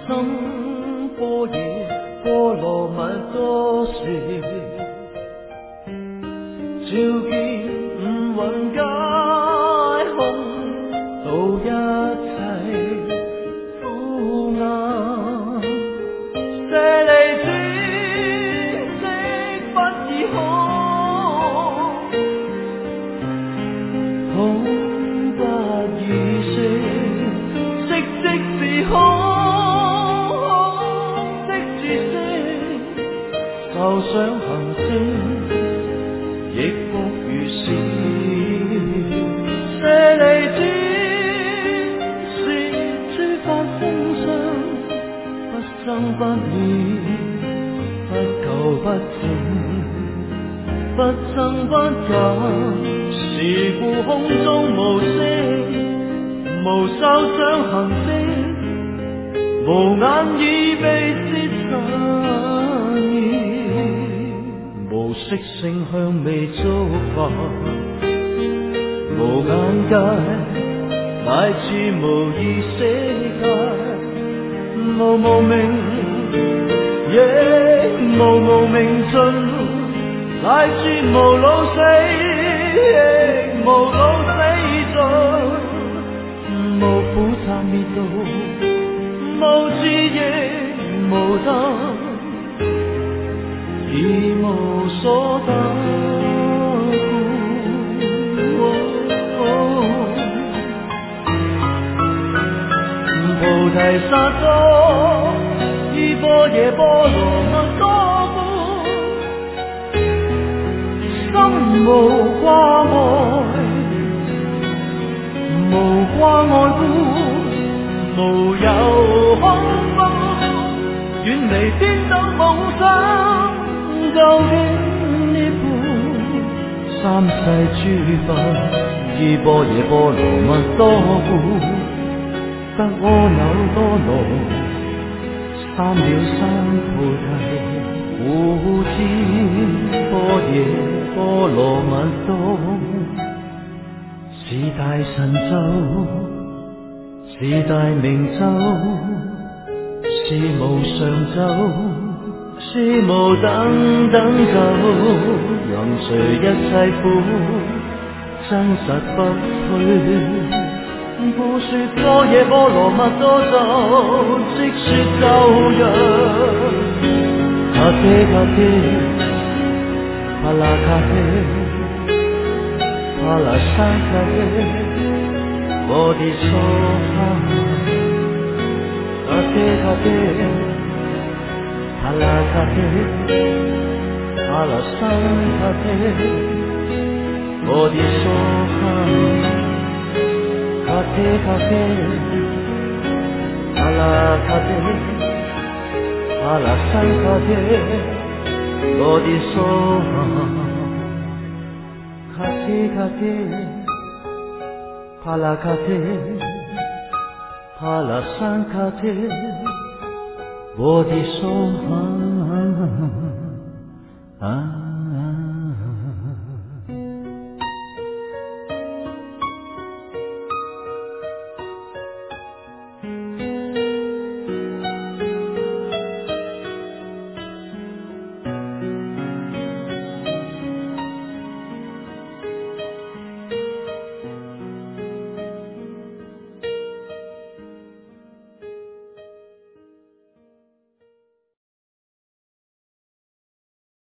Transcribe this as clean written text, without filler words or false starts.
心般若波罗蜜多时，照见五蕴皆空，渡一切苦厄。舍利子，色不异空，空不异色，色即是空，空即是色，受想行识，亦复如是。舍利子，是诸法空相，不生不灭，不垢不净，不增不减。是故空中無色，無受想行識，無眼耳鼻舌身意，無色聲香味觸法，無眼界，乃至無意識界，無無明，亦無明盡，乃至無老死，亦無老死盡，無苦集滅道，無智亦無得，而無所得故。菩提薩埵依般若波羅蜜多故，心無掛礙，無掛礙故，無有空怖，遠離顛倒夢想，究竟涅槃。三世諸佛依般若波羅蜜多故，得阿耨多羅三藐三菩提。故知般若波羅蜜多是大神咒，是大明咒，是無上咒，是無等等咒，任誰一切苦，真實不虛。故說般若波羅蜜多咒，即說咒曰：卡闍卡闍，帕拉卡闍，帕拉沙卡闍，波帝娑哈。卡闍卡闍，帕拉卡闍，帕拉沙卡闍，波帝娑哈。卡闍卡闍，帕拉卡闍，帕拉沙卡闍，波帝娑哈。卡闍卡闍，帕拉卡闍，帕拉沙卡闍，波帝娑哈。